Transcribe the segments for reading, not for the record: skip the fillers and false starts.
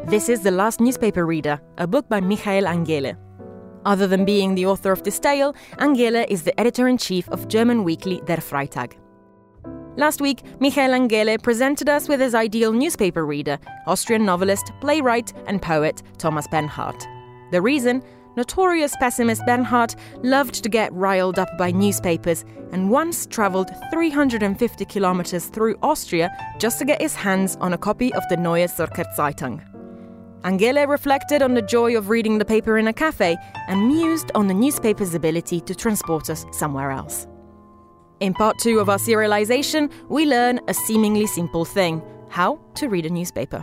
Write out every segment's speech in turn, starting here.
This is The Last Newspaper Reader, a book by Michael Angele. Other than being the author of this tale, Angele is the editor-in-chief of German weekly Der Freitag. Last week, Michael Angele presented us with his ideal newspaper reader, Austrian novelist, playwright and poet Thomas Bernhard. The reason? Notorious pessimist Bernhard loved to get riled up by newspapers and once travelled 350 kilometres through Austria just to get his hands on a copy of the Neue Zürcher Zeitung. Angele reflected on the joy of reading the paper in a cafe and mused on the newspaper's ability to transport us somewhere else. In part 2 of our serialization, we learn a seemingly simple thing: how to read a newspaper.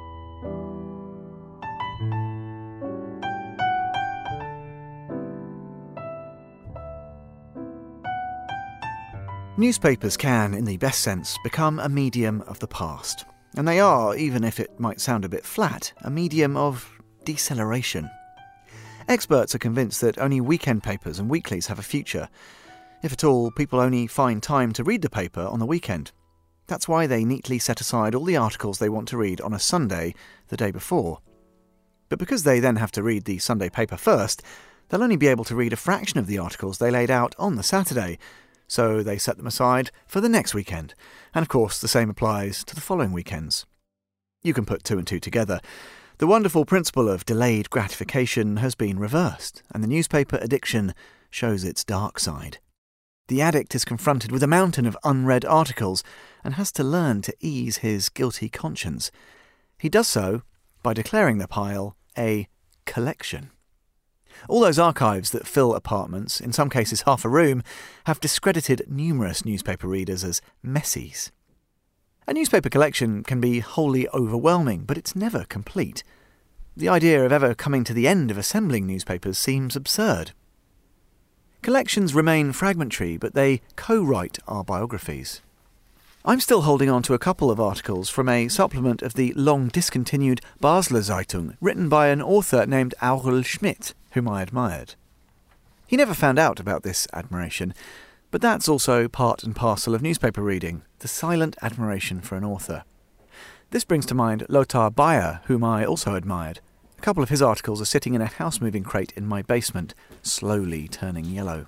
Newspapers can, in the best sense, become a medium of the past. And they are, even if it might sound a bit flat, a medium of deceleration. Experts are convinced that only weekend papers and weeklies have a future. If at all, people only find time to read the paper on the weekend. That's why they neatly set aside all the articles they want to read on a Sunday the day before. But because they then have to read the Sunday paper first, they'll only be able to read a fraction of the articles they laid out on the Saturday, so they set them aside for the next weekend. And of course, the same applies to the following weekends. You can put 2 and 2 together. The wonderful principle of delayed gratification has been reversed, and the newspaper addiction shows its dark side. The addict is confronted with a mountain of unread articles and has to learn to ease his guilty conscience. He does so by declaring the pile a collection. All those archives that fill apartments, in some cases half a room, have discredited numerous newspaper readers as messies. A newspaper collection can be wholly overwhelming, but it's never complete. The idea of ever coming to the end of assembling newspapers seems absurd. Collections remain fragmentary, but they co-write our biographies. I'm still holding on to a couple of articles from a supplement of the long-discontinued Basler Zeitung, written by an author named Aurel Schmidt, whom I admired. He never found out about this admiration, but that's also part and parcel of newspaper reading, the silent admiration for an author. This brings to mind Lothar Bayer, whom I also admired. A couple of his articles are sitting in a house-moving crate in my basement, slowly turning yellow.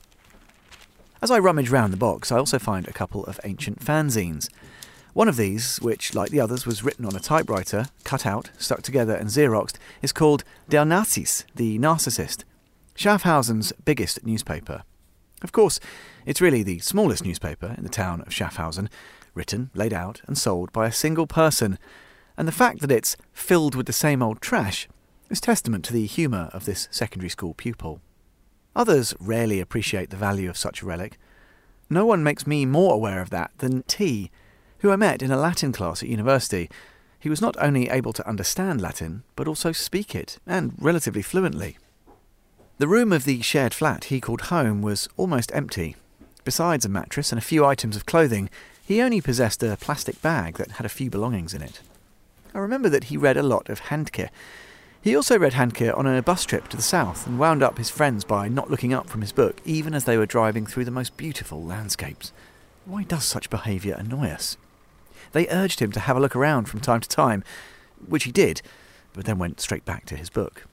As I rummage round the box, I also find a couple of ancient fanzines. One of these, which, like the others, was written on a typewriter, cut out, stuck together and Xeroxed, is called Der Narziss, the Narcissist, Schaffhausen's biggest newspaper. Of course, it's really the smallest newspaper in the town of Schaffhausen, written, laid out and sold by a single person, and the fact that it's filled with the same old trash is testament to the humour of this secondary school pupil. Others rarely appreciate the value of such a relic. No one makes me more aware of that than T, who I met in a Latin class at university. He was not only able to understand Latin, but also speak it, and relatively fluently. The room of the shared flat he called home was almost empty. Besides a mattress and a few items of clothing, he only possessed a plastic bag that had a few belongings in it. I remember that he read a lot of Handke. He also read Handke on a bus trip to the south and wound up his friends by not looking up from his book even as they were driving through the most beautiful landscapes. Why does such behaviour annoy us? They urged him to have a look around from time to time, which he did, but then went straight back to his book.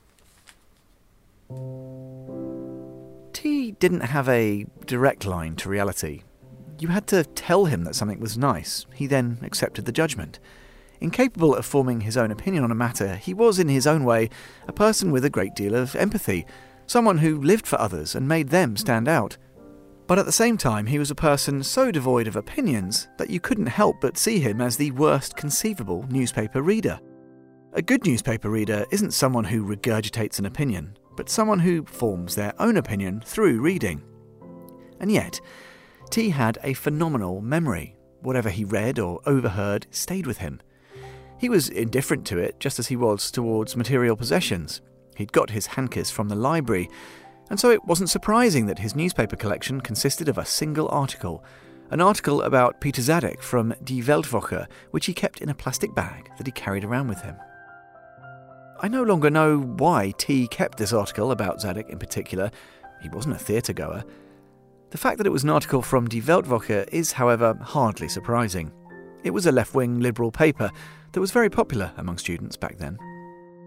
T didn't have a direct line to reality. You had to tell him that something was nice. He then accepted the judgment. Incapable of forming his own opinion on a matter, he was, in his own way, a person with a great deal of empathy, someone who lived for others and made them stand out. But at the same time, he was a person so devoid of opinions that you couldn't help but see him as the worst conceivable newspaper reader. A good newspaper reader isn't someone who regurgitates an opinion, but someone who forms their own opinion through reading. And yet, T had a phenomenal memory. Whatever he read or overheard stayed with him. He was indifferent to it, just as he was towards material possessions. He'd got his Handkes from the library, and so it wasn't surprising that his newspaper collection consisted of a single article, an article about Peter Zadek from Die Weltwoche, which he kept in a plastic bag that he carried around with him. I no longer know why T kept this article about Zadek in particular. He wasn't a theatre-goer. The fact that it was an article from Die Weltwoche is, however, hardly surprising. It was a left-wing liberal paper that was very popular among students back then.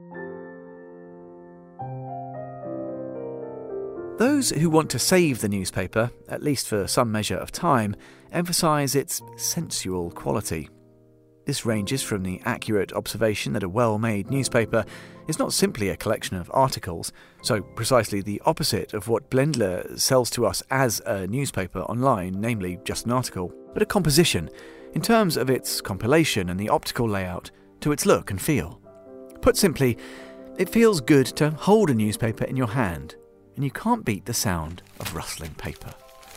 Those who want to save the newspaper, at least for some measure of time, emphasise its sensual quality. This ranges from the accurate observation that a well-made newspaper is not simply a collection of articles, so precisely the opposite of what Blendler sells to us as a newspaper online, namely just an article, but a composition, in terms of its compilation and the optical layout, to its look and feel. Put simply, it feels good to hold a newspaper in your hand, and you can't beat the sound of rustling paper.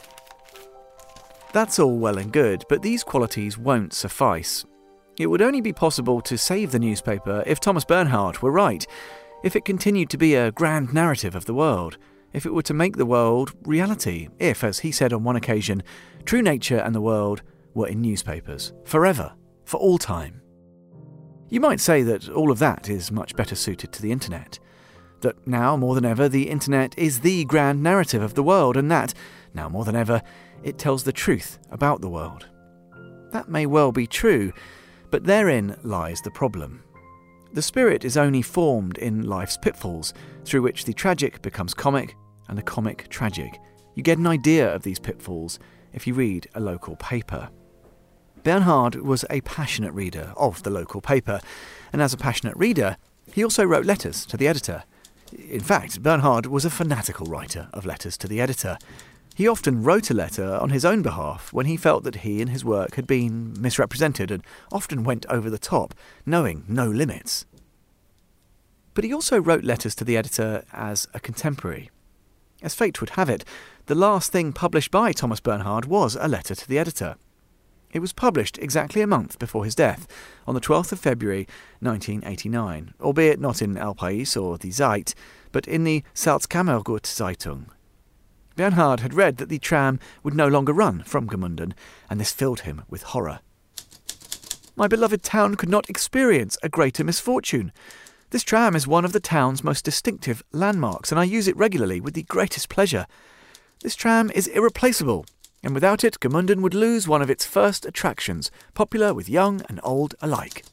That's all well and good, but these qualities won't suffice. It would only be possible to save the newspaper if Thomas Bernhard were right, if it continued to be a grand narrative of the world, if it were to make the world reality, if, as he said on one occasion, true nature and the world were in newspapers, forever, for all time. You might say that all of that is much better suited to the internet, that now more than ever the internet is the grand narrative of the world, and that, now more than ever, it tells the truth about the world. That may well be true, but therein lies the problem. The spirit is only formed in life's pitfalls, through which the tragic becomes comic and the comic tragic. You get an idea of these pitfalls if you read a local paper. Bernhard was a passionate reader of the local paper, and as a passionate reader, he also wrote letters to the editor. In fact, Bernhard was a fanatical writer of letters to the editor. He often wrote a letter on his own behalf when he felt that he and his work had been misrepresented, and often went over the top, knowing no limits. But he also wrote letters to the editor as a contemporary. As fate would have it, the last thing published by Thomas Bernhard was a letter to the editor. It was published exactly a month before his death, on the 12th of February 1989, albeit not in El País or Die Zeit, but in the Salzkammergut Zeitung. Bernhard had read that the tram would no longer run from Gmunden, and this filled him with horror. "My beloved town could not experience a greater misfortune. This tram is one of the town's most distinctive landmarks, and I use it regularly with the greatest pleasure. This tram is irreplaceable, and without it Gmunden would lose one of its first attractions, popular with young and old alike."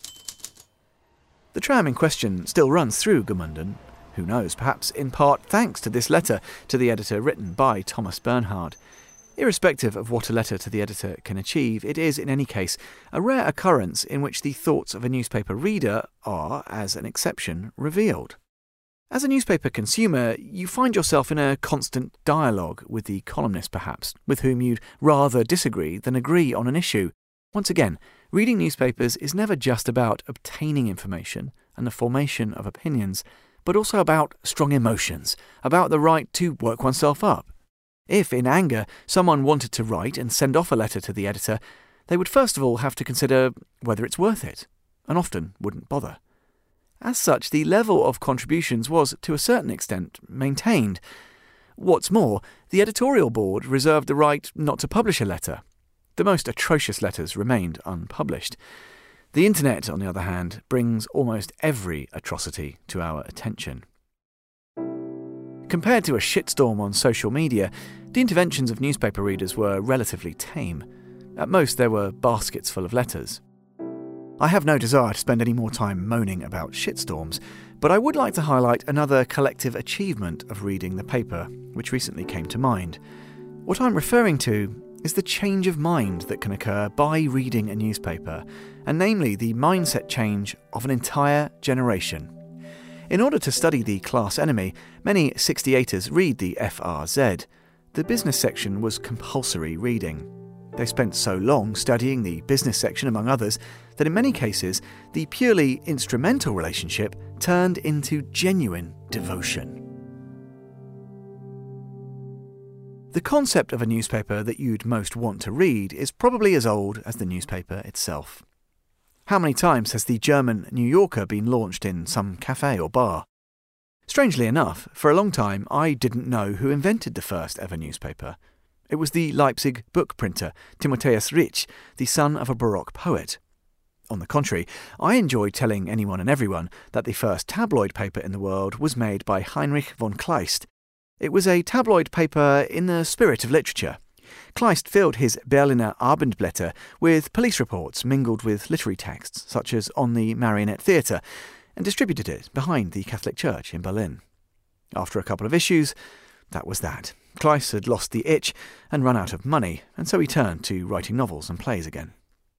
The tram in question still runs through Gmunden. Who knows, perhaps in part thanks to this letter to the editor written by Thomas Bernhard. Irrespective of what a letter to the editor can achieve, it is, in any case, a rare occurrence in which the thoughts of a newspaper reader are, as an exception, revealed. As a newspaper consumer, you find yourself in a constant dialogue with the columnist, perhaps, with whom you'd rather disagree than agree on an issue. Once again, reading newspapers is never just about obtaining information and the formation of opinions, but also about strong emotions, about the right to work oneself up. If, in anger, someone wanted to write and send off a letter to the editor, they would first of all have to consider whether it's worth it, and often wouldn't bother. As such, the level of contributions was, to a certain extent, maintained. What's more, the editorial board reserved the right not to publish a letter. The most atrocious letters remained unpublished. The internet, on the other hand, brings almost every atrocity to our attention. Compared to a shitstorm on social media, the interventions of newspaper readers were relatively tame. At most, there were baskets full of letters. I have no desire to spend any more time moaning about shitstorms, but I would like to highlight another collective achievement of reading the paper, which recently came to mind. What I'm referring to is the change of mind that can occur by reading a newspaper, and namely the mindset change of an entire generation. In order to study the class enemy, many 68ers read the FRZ. The business section was compulsory reading. They spent so long studying the business section, among others, that in many cases the purely instrumental relationship turned into genuine devotion. The concept of a newspaper that you'd most want to read is probably as old as the newspaper itself. How many times has the German New Yorker been launched in some cafe or bar? Strangely enough, for a long time I didn't know who invented the first ever newspaper. It was the Leipzig book printer, Timotheus Rich, the son of a Baroque poet. On the contrary, I enjoyed telling anyone and everyone that the first tabloid paper in the world was made by Heinrich von Kleist. It was a tabloid paper in the spirit of literature. Kleist filled his Berliner Abendblätter with police reports mingled with literary texts, such as on the Marionette Theatre, and distributed it behind the Catholic Church in Berlin. After a couple of issues, that was that. Kleiss had lost the itch and run out of money, and so he turned to writing novels and plays again.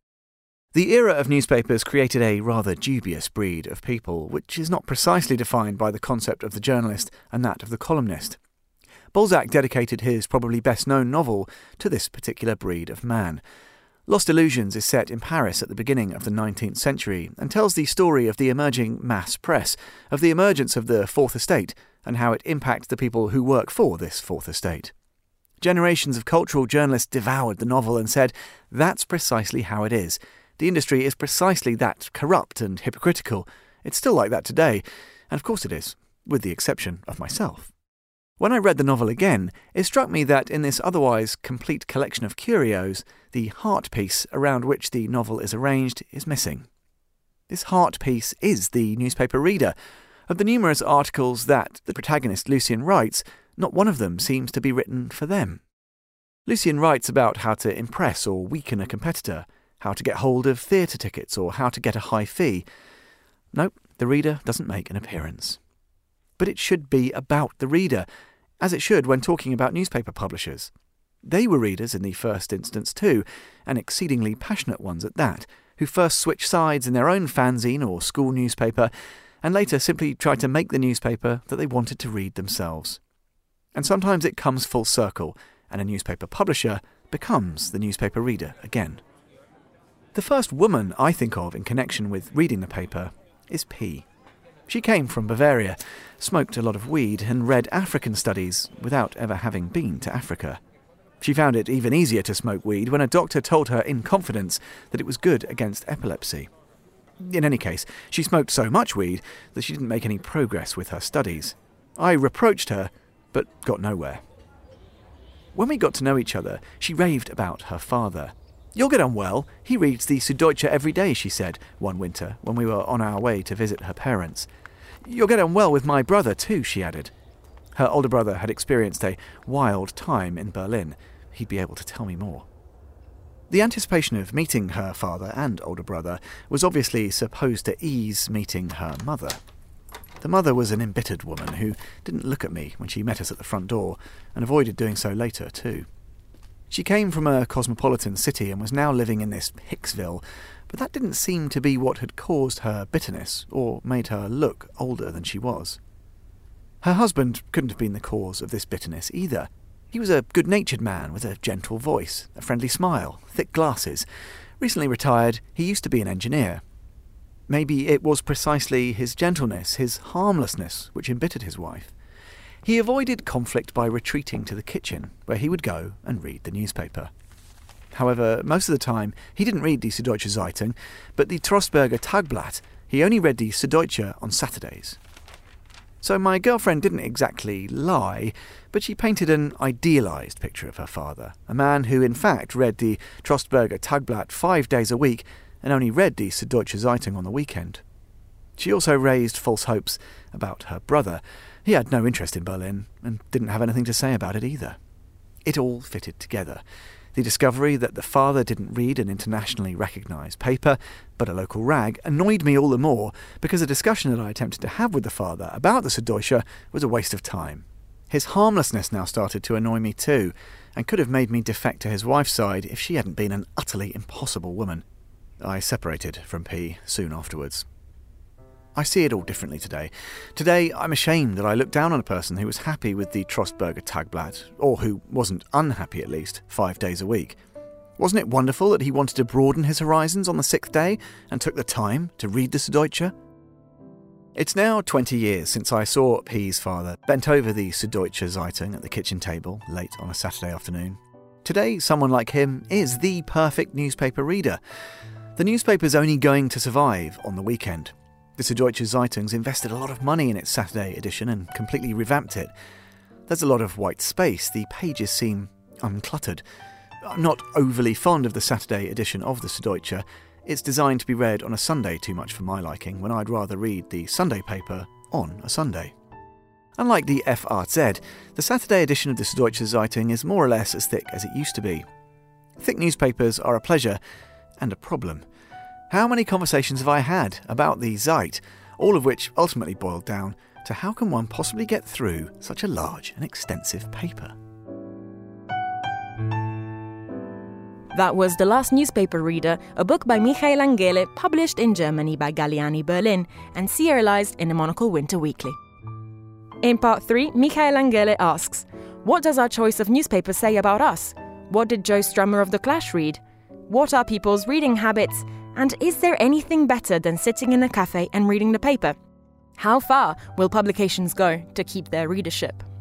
The era of newspapers created a rather dubious breed of people, which is not precisely defined by the concept of the journalist and that of the columnist. Balzac dedicated his probably best-known novel to this particular breed of man. Lost Illusions is set in Paris at the beginning of the 19th century and tells the story of the emerging mass press, of the emergence of the Fourth Estate, and how it impacts the people who work for this Fourth Estate. Generations of cultural journalists devoured the novel and said, that's precisely how it is. The industry is precisely that corrupt and hypocritical. It's still like that today, and of course it is, with the exception of myself. When I read the novel again, it struck me that in this otherwise complete collection of curios, the heart piece around which the novel is arranged is missing. This heart piece is the newspaper reader. Of the numerous articles that the protagonist Lucien writes, not one of them seems to be written for them. Lucien writes about how to impress or weaken a competitor, how to get hold of theatre tickets, or how to get a high fee. Nope, the reader doesn't make an appearance. But it should be about the reader, as it should when talking about newspaper publishers. They were readers in the first instance too, and exceedingly passionate ones at that, who first switched sides in their own fanzine or school newspaper, and later simply tried to make the newspaper that they wanted to read themselves. And sometimes it comes full circle, and a newspaper publisher becomes the newspaper reader again. The first woman I think of in connection with reading the paper is P. She came from Bavaria, smoked a lot of weed, and read African studies without ever having been to Africa. She found it even easier to smoke weed when a doctor told her in confidence that it was good against epilepsy. In any case, she smoked so much weed that she didn't make any progress with her studies. I reproached her, but got nowhere. When we got to know each other, she raved about her father. "You'll get on well. He reads the Süddeutsche every day," she said, one winter when we were on our way to visit her parents. "You'll get on well with my brother too," she added. Her older brother had experienced a wild time in Berlin. He'd be able to tell me more. The anticipation of meeting her father and older brother was obviously supposed to ease meeting her mother. The mother was an embittered woman who didn't look at me when she met us at the front door, and avoided doing so later too. She came from a cosmopolitan city and was now living in this Hicksville, but that didn't seem to be what had caused her bitterness or made her look older than she was. Her husband couldn't have been the cause of this bitterness either. He was a good-natured man with a gentle voice, a friendly smile, thick glasses. Recently retired, he used to be an engineer. Maybe it was precisely his gentleness, his harmlessness, which embittered his wife. He avoided conflict by retreating to the kitchen, where he would go and read the newspaper. However, most of the time, he didn't read die Süddeutsche Zeitung, but the Trostberger Tagblatt. He only read die Süddeutsche on Saturdays. So my girlfriend didn't exactly lie, but she painted an idealised picture of her father, a man who in fact read the Trostberger Tagblatt 5 days a week and only read die Süddeutsche Zeitung on the weekend. She also raised false hopes about her brother. He had no interest in Berlin and didn't have anything to say about it either. It all fitted together. The discovery that the father didn't read an internationally recognised paper, but a local rag, annoyed me all the more because a discussion that I attempted to have with the father about the Süddeutsche was a waste of time. His harmlessness now started to annoy me too, and could have made me defect to his wife's side if she hadn't been an utterly impossible woman. I separated from P soon afterwards. I see it all differently today. Today, I'm ashamed that I looked down on a person who was happy with the Trostberger Tagblatt, or who wasn't unhappy at least, 5 days a week. Wasn't it wonderful that he wanted to broaden his horizons on the 6th day and took the time to read the Süddeutsche? It's now 20 years since I saw P's father bent over the Süddeutsche Zeitung at the kitchen table late on a Saturday afternoon. Today, someone like him is the perfect newspaper reader. The newspaper's only going to survive on the weekend. The Süddeutsche Zeitung's invested a lot of money in its Saturday edition and completely revamped it. There's a lot of white space, the pages seem uncluttered. I'm not overly fond of the Saturday edition of the Süddeutsche. It's designed to be read on a Sunday too much for my liking, when I'd rather read the Sunday paper on a Sunday. Unlike the FAZ, the Saturday edition of the Süddeutsche Zeitung is more or less as thick as it used to be. Thick newspapers are a pleasure and a problem. How many conversations have I had about the Zeit, all of which ultimately boiled down to how can one possibly get through such a large and extensive paper. That was The Last Newspaper Reader, a book by Michael Angele, published in Germany by Galliani Berlin and serialized in the Monocle Winter Weekly. In part 3, Michael Angele asks, what does our choice of newspaper say about us? What did Joe Strummer of The Clash read? What are people's reading habits? And is there anything better than sitting in a cafe and reading the paper? How far will publications go to keep their readership?